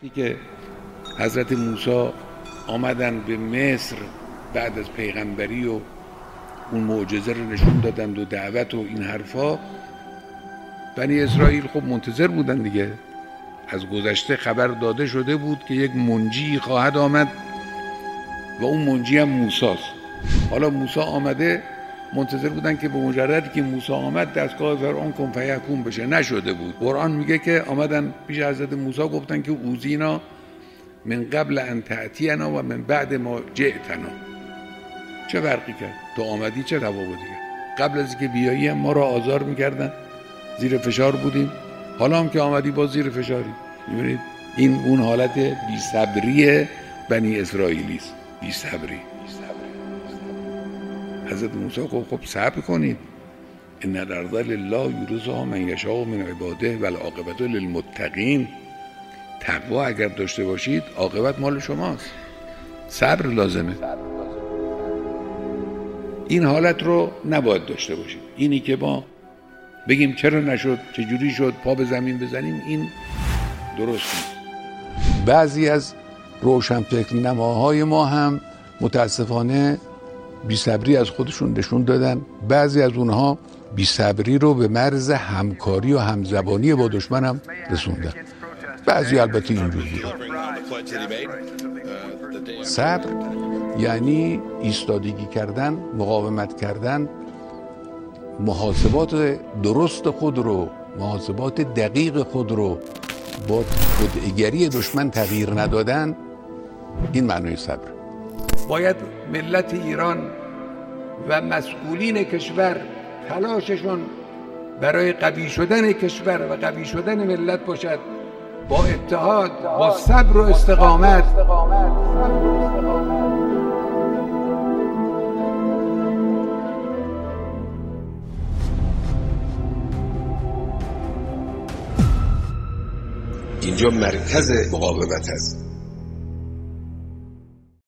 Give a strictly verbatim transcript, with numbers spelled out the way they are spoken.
که حضرت موسی آمدن به مصر بعد از پیغمبری و اون معجزه رو نشون دادند و دعوت و این حرفا، بنی اسرائیل خب منتظر بودن دیگه. از گذشته خبر داده شده بود که یک منجی خواهد آمد و اون منجی هم موسی است. حالا موسی آمده، منتظر بودن که به مجردی که موسی آمد دستگاه فرعون کن فیکون بشه. نشده بود. قرآن میگه که آمدن پیش حضرت موسی گفتن که اوذینا من قبل ان تأتینا و من بعد ما جئتنا. چه فرقی کرد؟ تو آمدی چه تفاوتی کرد؟ قبل از اینکه بیایی هم ما را آزار میکردن، زیر فشار بودیم، حالا هم که آمدی باز زیر فشاری. میبینید این اون حالت بی صبری بنی اسرائیلی است. بی صبری. حضرت موسی گفت خب صبر کنید، ان الارض لله یورثها من یشاء من عباده والعاقبة للمتقین. تقوا اگر داشته باشید عاقبت مال شماست. صبر لازمه. این حالت رو نباید داشته باشید. اینی که ما بگیم چرا نشد، چجوری شد، پا به زمین بزنیم، این درست نیست. بعضی از روشنفکر نماهای ما هم متاسفانه بی‌صبری از خودشون نشون دادن. بعضی از اونها بی‌صبری رو به مرز همکاری و همزبانی با دشمن هم رسوندن. بعضی البته اینجور بودن. صبر یعنی ایستادگی کردن، مقاومت کردن، محاسبات درست خود رو، محاسبات دقیق خود رو با خوداگری دشمن تغییر ندادن. این معنی صبر. باید ملت ایران و مسئولین کشور تلاششون برای قوی شدن کشور و قوی شدن ملت باشد با اتحاد، با صبر و استقامت. اینجا مرکز مقاومت است.